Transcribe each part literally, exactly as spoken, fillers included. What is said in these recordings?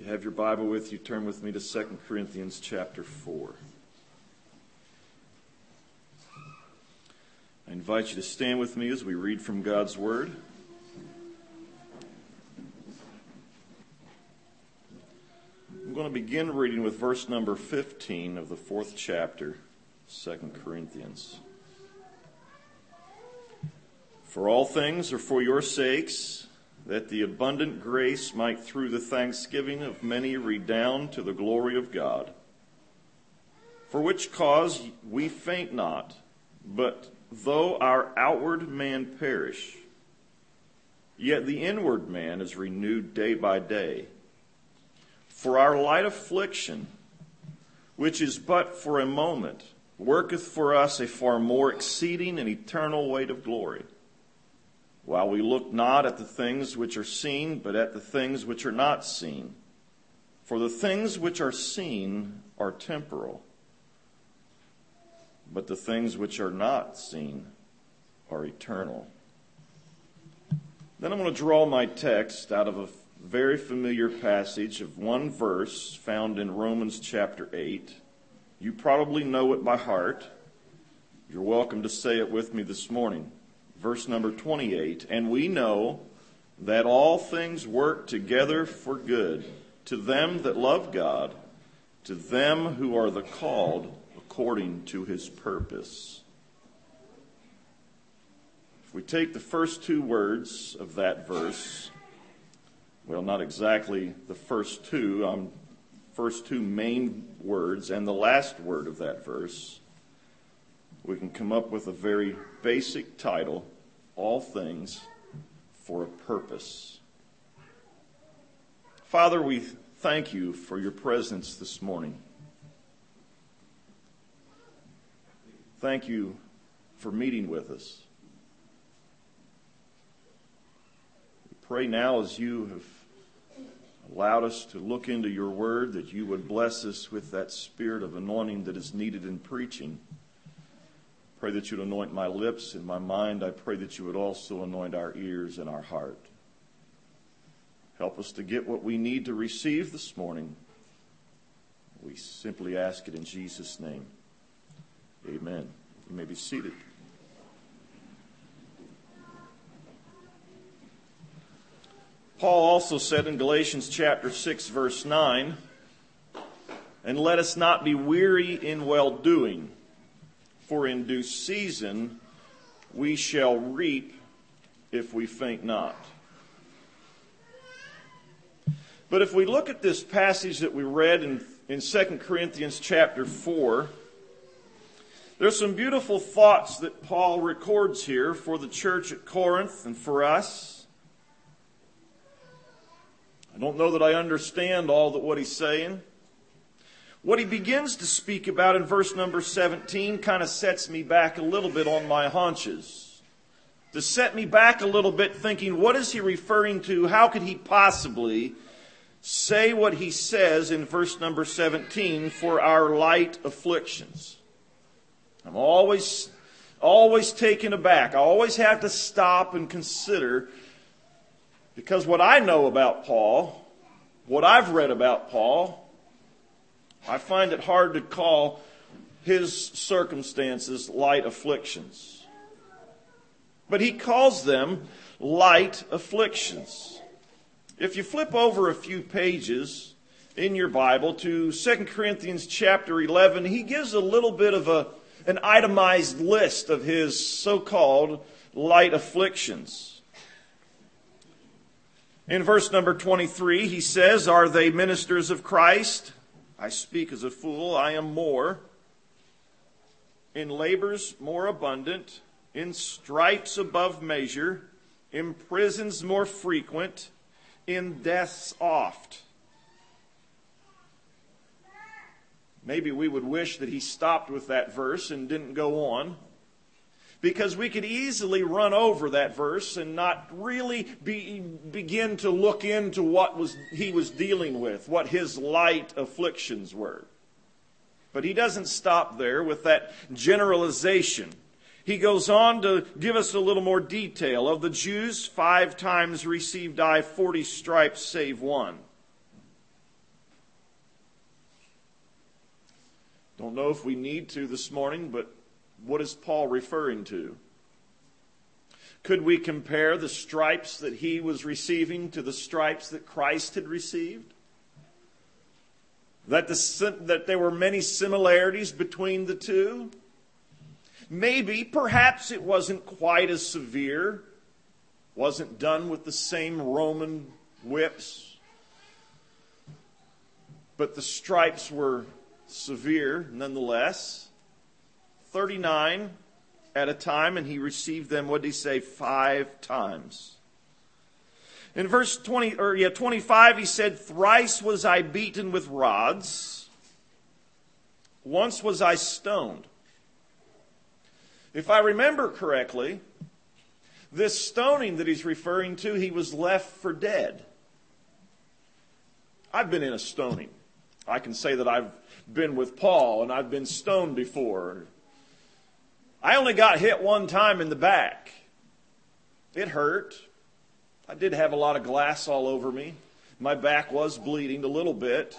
If you have your Bible with you, turn with me to Second Corinthians chapter four. I invite you to stand with me as we read from God's Word. I'm going to begin reading with verse number fifteen of the fourth chapter, Second Corinthians. For all things are for your sakes, that the abundant grace might through the thanksgiving of many redound to the glory of God. For which cause we faint not, but though our outward man perish, yet the inward man is renewed day by day. For our light affliction, which is but for a moment, worketh for us a far more exceeding and eternal weight of glory. While we look not at the things which are seen, but at the things which are not seen. For the things which are seen are temporal, but the things which are not seen are eternal. Then I'm going to draw my text out of a very familiar passage of one verse found in Romans chapter eight. You probably know it by heart. You're welcome to say it with me this morning. Verse number twenty-eight, and we know that all things work together for good to them that love God, to them who are the called according to his purpose. If we take the first two words of that verse, well, not exactly the first two, um, first two main words and the last word of that verse, we can come up with a very basic title: All Things for a Purpose. Father, we thank you for your presence this morning. Thank you for meeting with us. We pray now, as you have allowed us to look into your word, that you would bless us with that spirit of anointing that is needed in preaching. Pray that you would anoint my lips and my mind. I pray that you would also anoint our ears and our heart. Help us to get what we need to receive this morning. We simply ask it in Jesus' name. Amen. You may be seated. Paul also said in Galatians chapter six, verse nine, and let us not be weary in well-doing, for in due season we shall reap if we faint not. But if we look at this passage that we read in, in Second Corinthians chapter four, there's some beautiful thoughts that Paul records here for the church at Corinth and for us. I don't know that I understand all that what he's saying. What he begins to speak about in verse number seventeen kind of sets me back a little bit on my haunches. To set me back a little bit thinking, what is he referring to? How could he possibly say what he says in verse number seventeen, for our light afflictions? I'm always, always taken aback. I always have to stop and consider, because what I know about Paul, what I've read about Paul, I find it hard to call his circumstances light afflictions. But he calls them light afflictions. If you flip over a few pages in your Bible to Second Corinthians chapter eleven, he gives a little bit of a, an itemized list of his so-called light afflictions. In verse number twenty-three, he says, are they ministers of Christ? I speak as a fool, I am more. In labors more abundant, in stripes above measure, in prisons more frequent, in deaths oft. Maybe we would wish that he stopped with that verse and didn't go on, because we could easily run over that verse and not really be, begin to look into what was he was dealing with, what his light afflictions were. But he doesn't stop there with that generalization. He goes on to give us a little more detail. Of the Jews, five times received I forty stripes save one. Don't know if we need to this morning, but what is Paul referring to? Could we compare the stripes that he was receiving to the stripes that Christ had received? That, the, that there were many similarities between the two? Maybe, perhaps it wasn't quite as severe. Wasn't done with the same Roman whips. But the stripes were severe nonetheless. thirty-nine at a time, and he received them, what did he say, five times. In verse twenty, or yeah, twenty-five, he said, "Thrice was I beaten with rods. Once was I stoned." If I remember correctly, this stoning that he's referring to, he was left for dead. I've been in a stoning. I can say that I've been with Paul, and I've been stoned before. I only got hit one time in the back. It hurt. I did have a lot of glass all over me. My back was bleeding a little bit.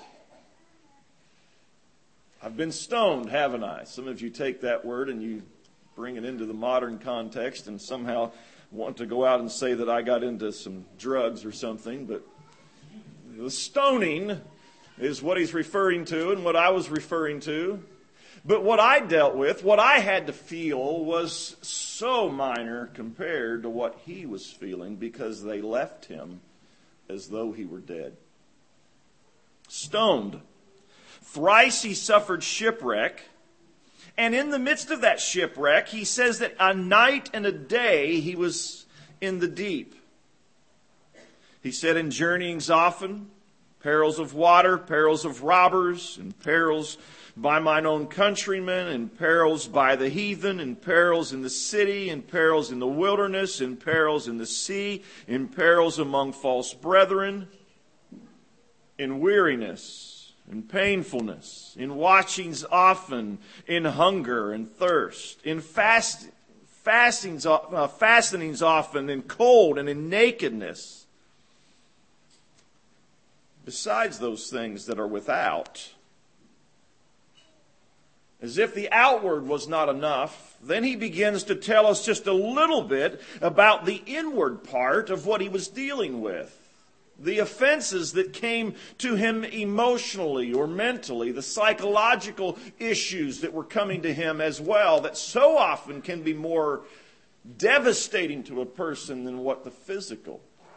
I've been stoned, haven't I? Some of you take that word and you bring it into the modern context and somehow want to go out and say that I got into some drugs or something. But the stoning is what he's referring to and what I was referring to. But what I dealt with, what I had to feel, was so minor compared to what he was feeling, because they left him as though he were dead. Stoned. Thrice he suffered shipwreck. And in the midst of that shipwreck, he says that a night and a day he was in the deep. He said, "In journeyings often, perils of water, perils of robbers, and perils by mine own countrymen, and perils by the heathen, and perils in the city, and perils in the wilderness, and perils in the sea, and perils among false brethren, in weariness, in painfulness, in watchings often, in hunger and thirst, in fast, fastings, uh, fastenings often, in cold and in nakedness. Besides those things that are without." As if the outward was not enough, then he begins to tell us just a little bit about the inward part of what he was dealing with. The offenses that came to him emotionally or mentally, the psychological issues that were coming to him as well, that so often can be more devastating to a person than what the physical.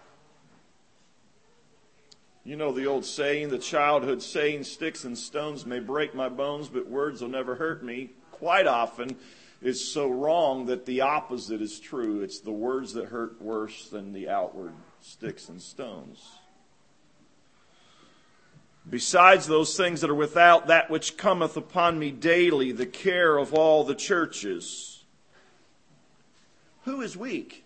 You know the old saying, the childhood saying, "Sticks and stones may break my bones, but words will never hurt me," quite often is so wrong that the opposite is true. It's the words that hurt worse than the outward sticks and stones. "Besides those things that are without, that which cometh upon me daily, the care of all the churches." Who is weak?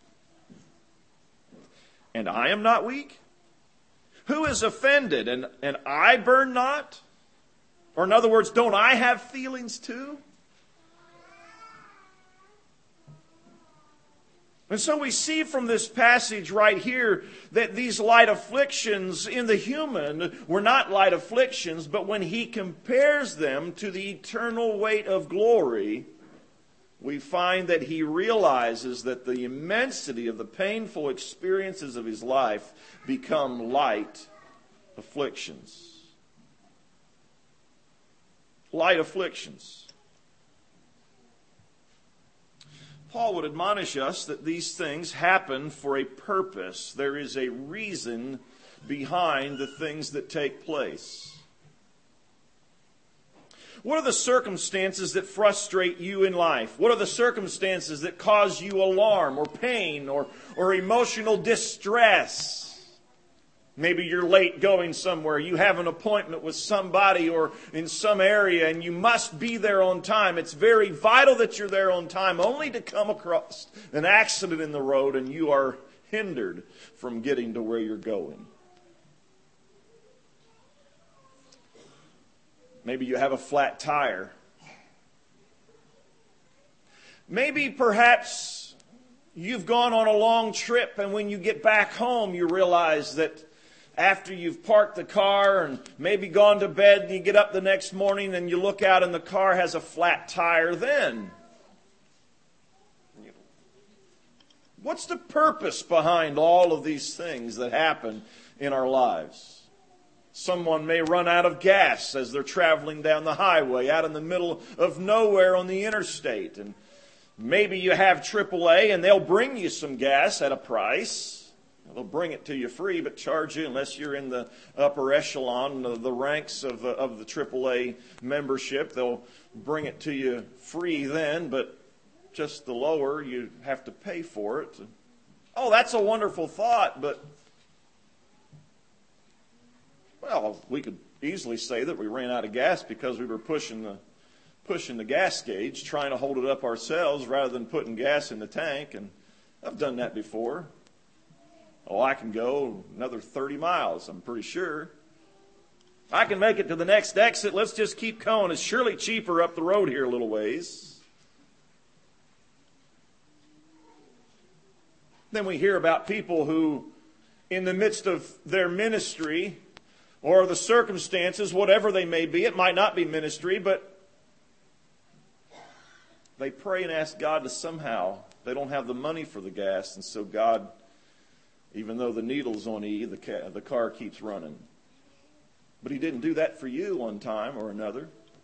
And I am not weak? Who is offended, and, and I burn not? Or in other words, don't I have feelings too? And so we see from this passage right here that these light afflictions in the human were not light afflictions, but when he compares them to the eternal weight of glory, we find that he realizes that the immensity of the painful experiences of his life become light afflictions. Light afflictions. Paul would admonish us that these things happen for a purpose. There is a reason behind the things that take place. What are the circumstances that frustrate you in life? What are the circumstances that cause you alarm or pain or, or emotional distress? Maybe you're late going somewhere. You have an appointment with somebody or in some area and you must be there on time. It's very vital that you're there on time, only to come across an accident in the road and you are hindered from getting to where you're going. Maybe you have a flat tire. Maybe perhaps you've gone on a long trip and when you get back home you realize that after you've parked the car and maybe gone to bed and you get up the next morning and you look out and the car has a flat tire then? What's the purpose behind all of these things that happen in our lives? Someone may run out of gas as they're traveling down the highway out in the middle of nowhere on the interstate. And maybe you have triple A and they'll bring you some gas at a price. They'll bring it to you free, but charge you unless you're in the upper echelon of the ranks of, of the triple A membership. They'll bring it to you free then, but just the lower, you have to pay for it. Oh, that's a wonderful thought, but, well, we could easily say that we ran out of gas because we were pushing the pushing the gas gauge, trying to hold it up ourselves rather than putting gas in the tank, and I've done that before. Oh, I can go another thirty miles, I'm pretty sure. I can make it to the next exit. Let's just keep going. It's surely cheaper up the road here a little ways. Then we hear about people who, in the midst of their ministry or the circumstances, whatever they may be, it might not be ministry, but they pray and ask God to somehow, they don't have the money for the gas, and so God, even though the needle's on E, the, ca- the car keeps running. But He didn't do that for you one time or another.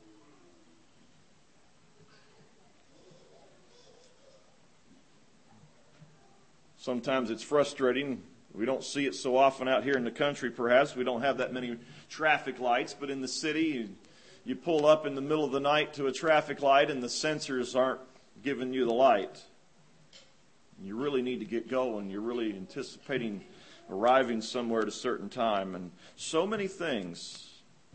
Sometimes it's frustrating. We don't see it so often out here in the country, perhaps. We don't have that many traffic lights. But in the city, you, you pull up in the middle of the night to a traffic light and the sensors aren't giving you the light. You really need to get going. You're really anticipating arriving somewhere at a certain time. And so many things.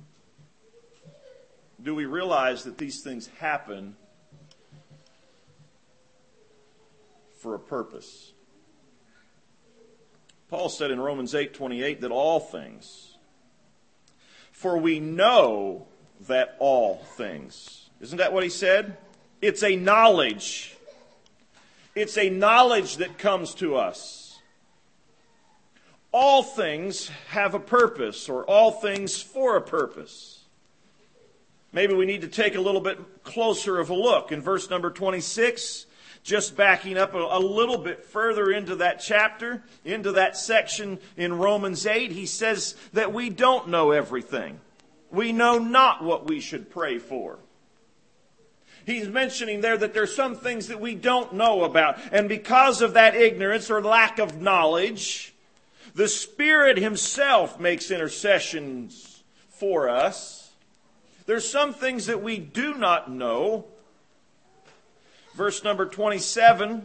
Do we realize that these things happen for a purpose? Paul said in Romans eight twenty-eight that all things, for we know that all things. Isn't that what he said? It's a knowledge. It's a knowledge that comes to us. All things have a purpose, or all things for a purpose. Maybe we need to take a little bit closer of a look. In verse number twenty-six, just backing up a, a little bit further into that chapter, into that section in Romans eight, he says that we don't know everything. We know not what we should pray for. He's mentioning there that there's some things that we don't know about. And because of that ignorance or lack of knowledge, the Spirit Himself makes intercessions for us. There's some things that we do not know. Verse number twenty-seven,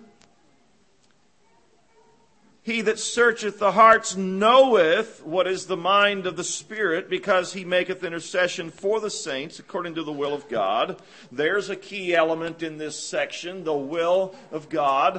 He that searcheth the hearts knoweth what is the mind of the Spirit, because He maketh intercession for the saints according to the will of God. There's a key element in this section, the will of God.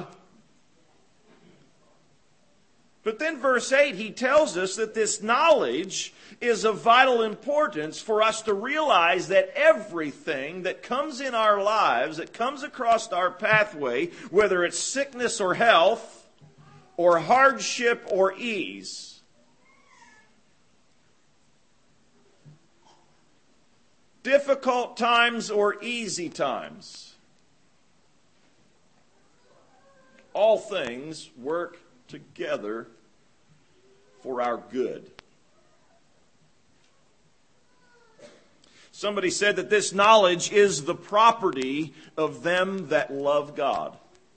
But then verse eight, he tells us that this knowledge is of vital importance for us to realize that everything that comes in our lives, that comes across our pathway, whether it's sickness or health, or hardship or ease, difficult times or easy times, all things work together for our good. Somebody said that this knowledge is the property of them that love God.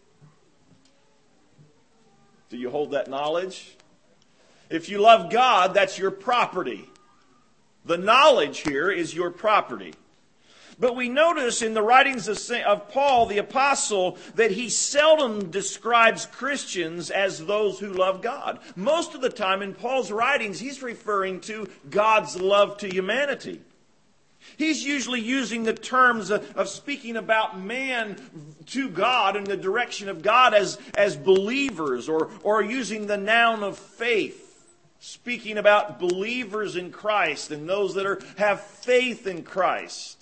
Do you hold that knowledge? If you love God, that's your property. The knowledge here is your property. But we notice in the writings of, Saint, of Paul, the apostle, that he seldom describes Christians as those who love God. Most of the time in Paul's writings, he's referring to God's love to humanity. He's usually using the terms of, of speaking about man to God in the direction of God as, as believers, or, or using the noun of faith, speaking about believers in Christ and those that are, have faith in Christ.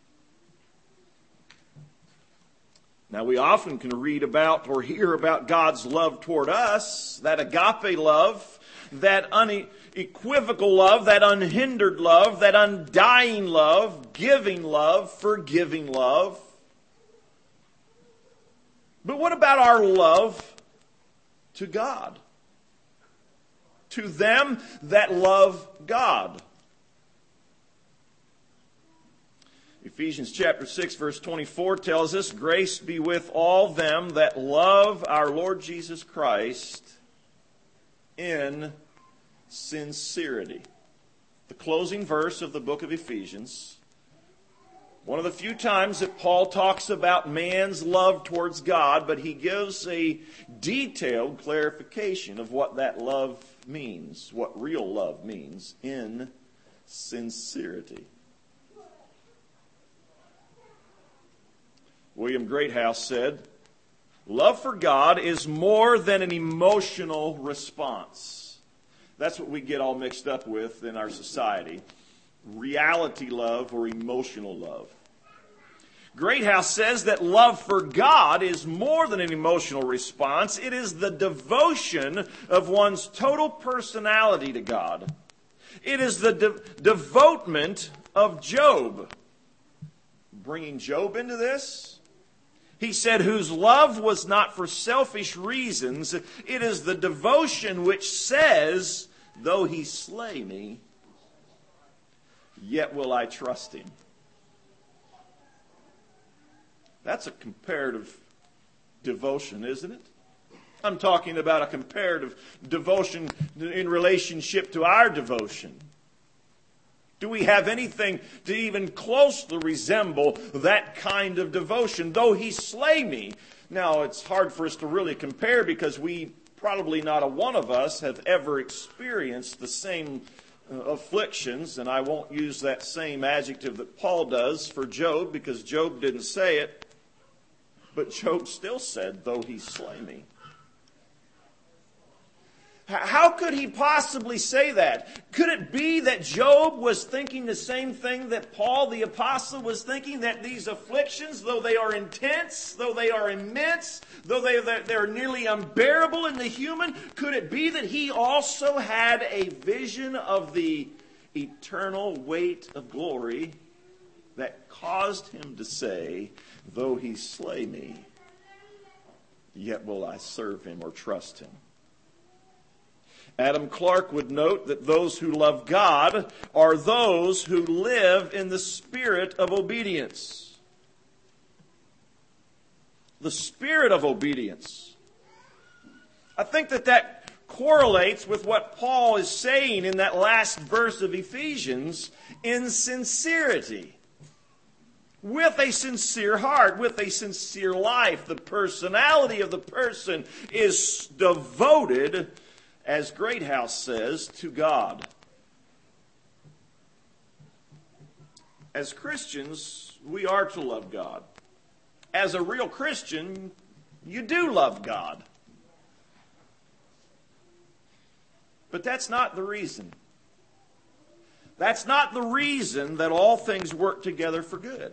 Now, we often can read about or hear about God's love toward us, that agape love that un- equivocal love, that unhindered love, that undying love, giving love, forgiving love. But what about our love to God? To them that love God. Ephesians chapter six verse twenty-four tells us, grace be with all them that love our Lord Jesus Christ in sincerity. The closing verse of the book of Ephesians. One of the few times that Paul talks about man's love towards God, but he gives a detailed clarification of what that love means, what real love means in sincerity. William Greathouse said, love for God is more than an emotional response. That's what we get all mixed up with in our society. Reality love or emotional love. Greathouse says that love for God is more than an emotional response. It is the devotion of one's total personality to God. It is the de- devotement of Job. Bringing Job into this, he said, whose love was not for selfish reasons. It is the devotion which says, though he slay me, yet will I trust him. That's a comparative devotion, isn't it? I'm talking about a comparative devotion in relationship to our devotion. Do we have anything to even closely resemble that kind of devotion? Though he slay me. Now, it's hard for us to really compare because we, probably not a one of us, have ever experienced the same uh, afflictions. And I won't use that same adjective that Paul does for Job because Job didn't say it. But Job still said, though he slay me. How could he possibly say that? Could it be that Job was thinking the same thing that Paul the apostle was thinking? That these afflictions, though they are intense, though they are immense, though they, they're nearly unbearable in the human, could it be that he also had a vision of the eternal weight of glory that caused him to say, though he slay me, yet will I serve him or trust him? Adam Clarke would note that those who love God are those who live in the spirit of obedience. The spirit of obedience. I think that that correlates with what Paul is saying in that last verse of Ephesians, in sincerity. With a sincere heart, with a sincere life. The personality of the person is devoted, as Greathouse says, to God. As Christians, we are to love God. As a real Christian, you do love God. But that's not the reason. That's not the reason that all things work together for good.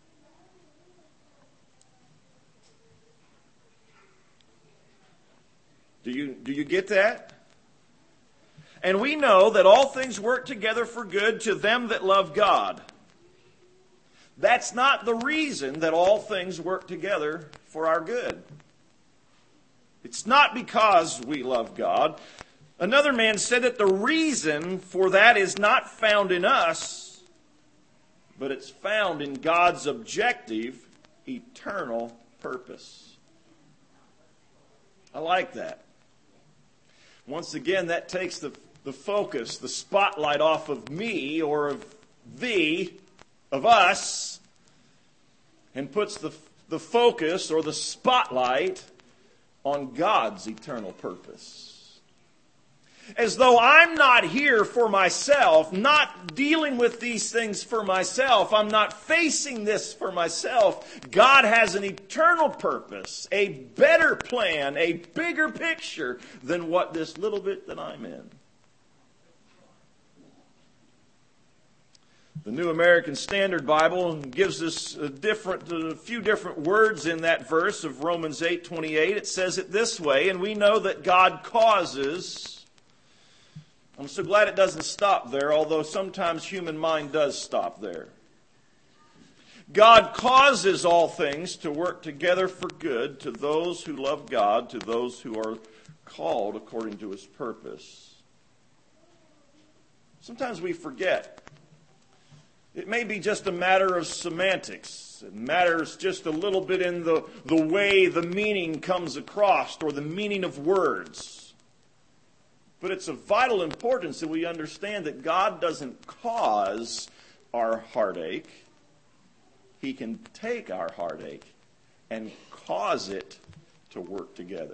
Do you, do you get that? And we know that all things work together for good to them that love God. That's not the reason that all things work together for our good. It's not because we love God. Another man said that the reason for that is not found in us, but it's found in God's objective, eternal purpose. I like that. Once again, that takes the, the focus, the spotlight off of me or of thee, of us, and puts the, the focus or the spotlight on God's eternal purpose. As though I'm not here for myself, not dealing with these things for myself. I'm not facing this for myself. God has an eternal purpose, a better plan, a bigger picture than what this little bit that I'm in. The New American Standard Bible gives us a different, a few different words in that verse of Romans eight twenty-eight. It says it this way, and we know that God causes I'm so glad it doesn't stop there, although sometimes human mind does stop there. God causes all things to work together for good to those who love God, to those who are called according to His purpose. Sometimes we forget. It may be just a matter of semantics. It matters just a little bit in the, the way the meaning comes across or the meaning of words. But it's of vital importance that we understand that God doesn't cause our heartache. He can take our heartache and cause it to work together.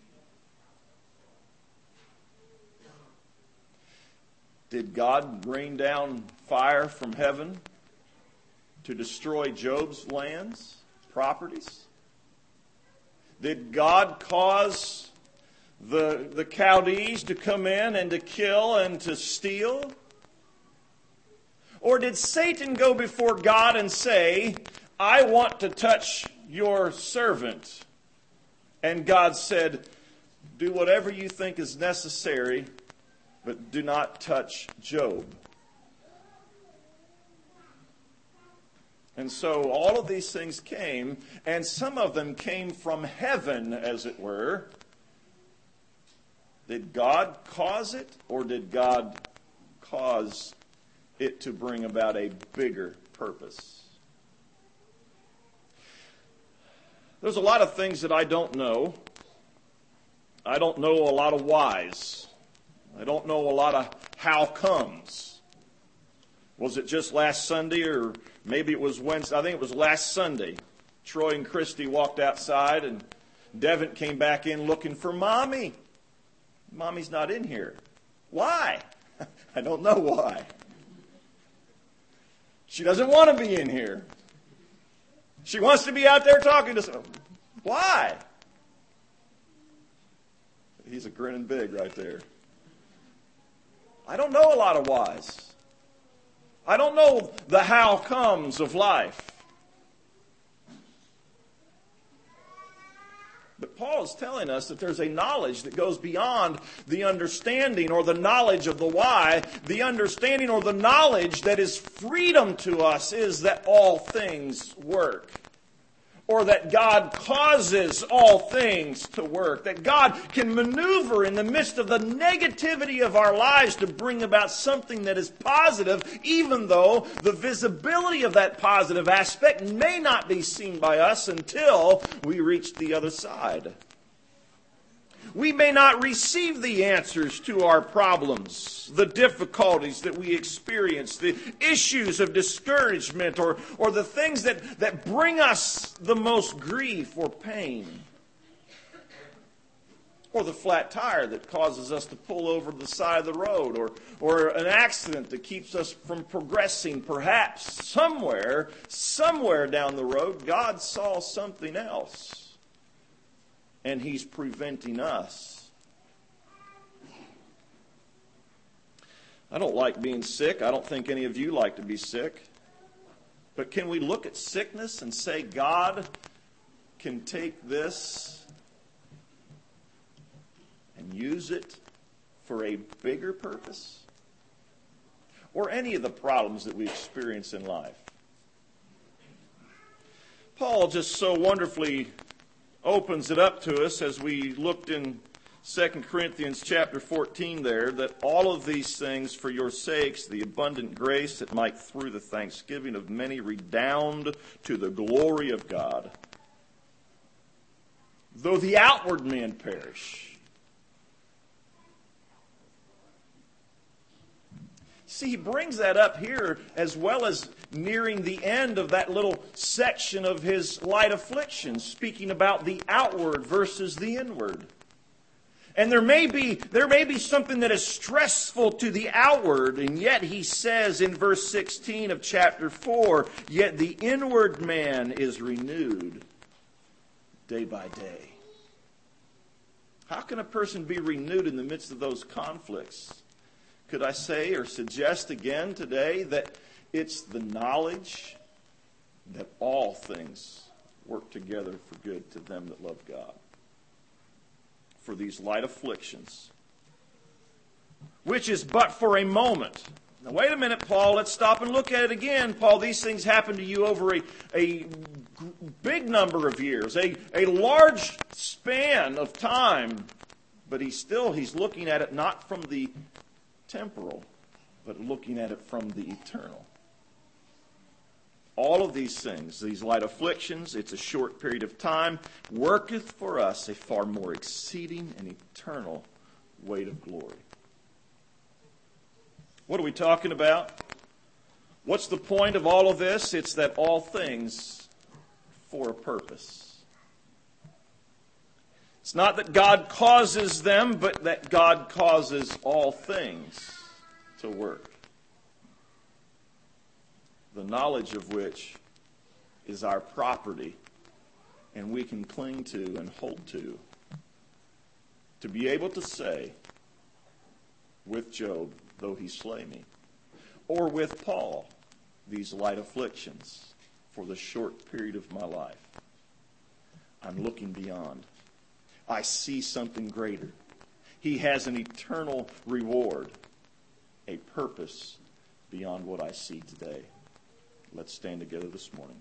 Did God rain down fire from heaven to destroy Job's lands, properties? Did God cause the, the Chaldees to come in and to kill and to steal? Or did Satan go before God and say, I want to touch your servant? And God said, do whatever you think is necessary, but do not touch Job. And so all of these things came, and some of them came from heaven, as it were. Did God cause it, or did God cause it to bring about a bigger purpose? There's a lot of things that I don't know. I don't know a lot of whys. I don't know a lot of how comes. Was it just last Sunday, or maybe it was Wednesday? I think it was last Sunday. Troy and Christy walked outside, and Devin came back in looking for Mommy. Mommy's not in here. Why? I don't know why. She doesn't want to be in here. She wants to be out there talking to someone. Why? He's a grinning big right there. I don't know a lot of whys. I don't know the how comes of life. But Paul is telling us that there's a knowledge that goes beyond the understanding or the knowledge of the why. The understanding or the knowledge that is freedom to us is that all things work. Or that God causes all things to work. That God can maneuver in the midst of the negativity of our lives to bring about something that is positive, even though the visibility of that positive aspect may not be seen by us until we reach the other side. We may not receive the answers to our problems, the difficulties that we experience, the issues of discouragement, or, or the things that, that bring us the most grief or pain. Or the flat tire that causes us to pull over the side of the road, or, or an accident that keeps us from progressing. Perhaps somewhere, somewhere down the road, God saw something else. And He's preventing us. I don't like being sick. I don't think any of you like to be sick. But can we look at sickness and say God can take this and use it for a bigger purpose? Or any of the problems that we experience in life? Paul just so wonderfully opens it up to us as we looked in Second Corinthians chapter fourteen there, that all of these things for your sakes, the abundant grace that might through the thanksgiving of many redound to the glory of God. Though the outward man perish. See, he brings that up here as well as nearing the end of that little section of his light affliction, speaking about the outward versus the inward. And there may be, there may be something that is stressful to the outward, and yet he says in verse sixteen of chapter four, yet the inward man is renewed day by day. How can a person be renewed in the midst of those conflicts? Could I say or suggest again today that it's the knowledge that all things work together for good to them that love God. For these light afflictions, which is but for a moment. Now, wait a minute, Paul. Let's stop and look at it again. Paul, these things happen to you over a, a big number of years, a, a large span of time. But he's still, he's looking at it not from the temporal, but looking at it from the eternal. All of these things, these light afflictions, it's a short period of time, worketh for us a far more exceeding and eternal weight of glory. What are we talking about? What's the point of all of this? It's that all things for a purpose. It's not that God causes them, but that God causes all things to work. The knowledge of which is our property, and we can cling to and hold to, to be able to say, with Job, though he slay me, or with Paul, these light afflictions for the short period of my life, I'm looking beyond. I see something greater. He has an eternal reward, a purpose beyond what I see today. Let's stand together this morning.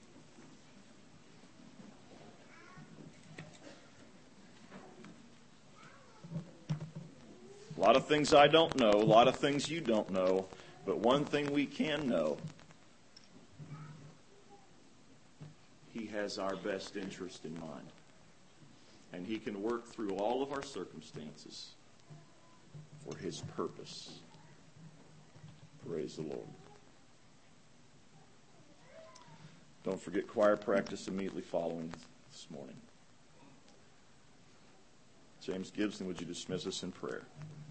A lot of things I don't know, a lot of things you don't know, but one thing we can know, He has our best interest in mind. And He can work through all of our circumstances for His purpose. Praise the Lord. Don't forget choir practice immediately following this morning. James Gibson, would you dismiss us in prayer?